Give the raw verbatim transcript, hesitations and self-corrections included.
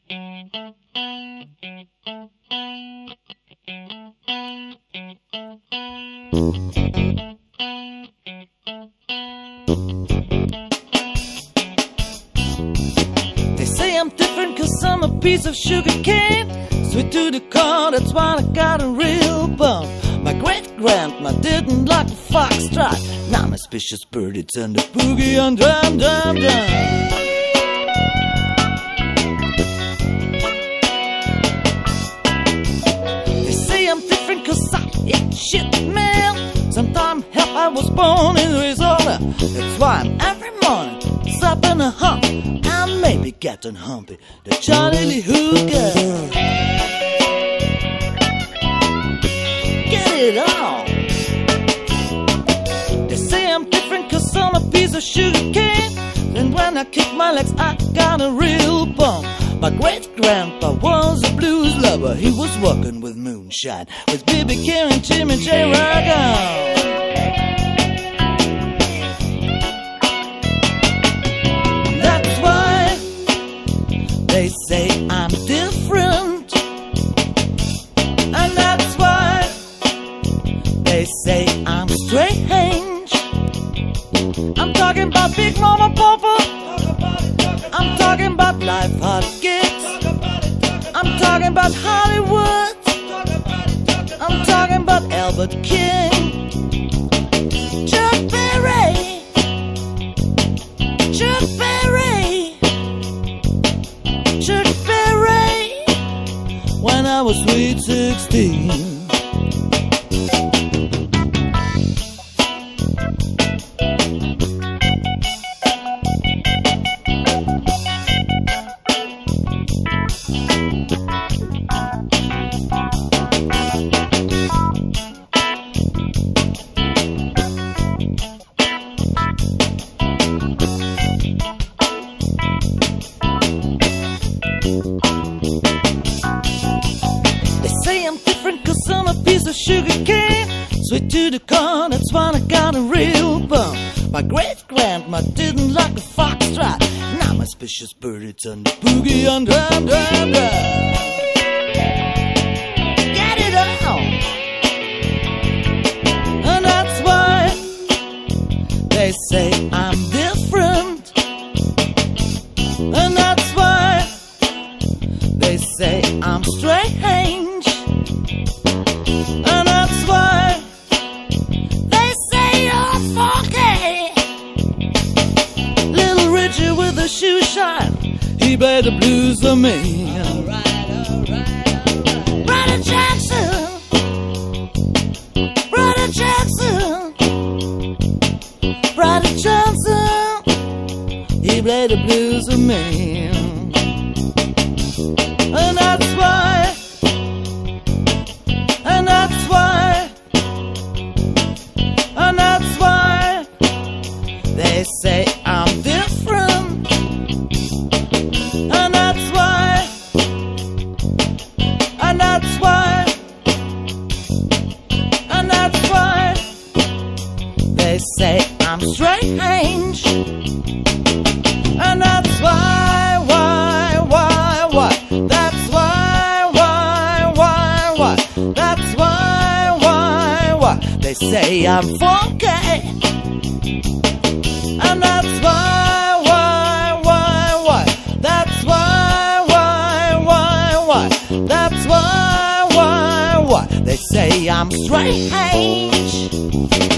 They say I'm different cause I'm a piece of sugar cane, sweet to the core, that's why I got a real bump. My great-grandma didn't like the foxtrot, now my suspicious birdie turned the boogie on drum, drum, drum. They say I'm different cause I eat shit, man. Sometime hell I was born in Arizona, that's why I'm every morning stopping a hump and maybe getting humpy, the Johnny Lee Hooker. Get it on. They say I'm different cause I'm a piece of sugar cane, and when I kick my legs I got a real bump. My great-grandpa was a blues lover, he was working with moonshine, with B B King and Jimmy J. Rogan. That's why they say I'm different, and that's why they say I'm strange. I'm talking about Big Mama Papa, I'm talking about life hard gigs, I'm talking about Hollywood, I'm talking about Albert King, Chuck Berry, Chuck Berry, Chuck Berry, when I was sweet sixteen. They say I'm different cause I'm a piece of sugar cane, sweet to the core, that's why I got a real bump. My great-grandma didn't like the foxtrot, now my suspicious birdie turned the boogie on drum, drum, drum. Get it on. And that's why they say I'm different, and that's why they say I'm strange, and that's why they say you're funky. Little Richie with the shoe shine, he played the blues for me. Alright, alright, alright. Brother Jackson, Brother Jackson, Brother Johnson, he played the blues for me. And that's why, and that's why, and that's why they say I'm different, and that's why, and that's why, and that's why they say I'm strange, and that's why, why, why, why, that's why, why, why, why, that's why, why, why they say I'm funky, and that's why, why, why, why, that's why, why, why, why, that's why, why, why they say I'm strange.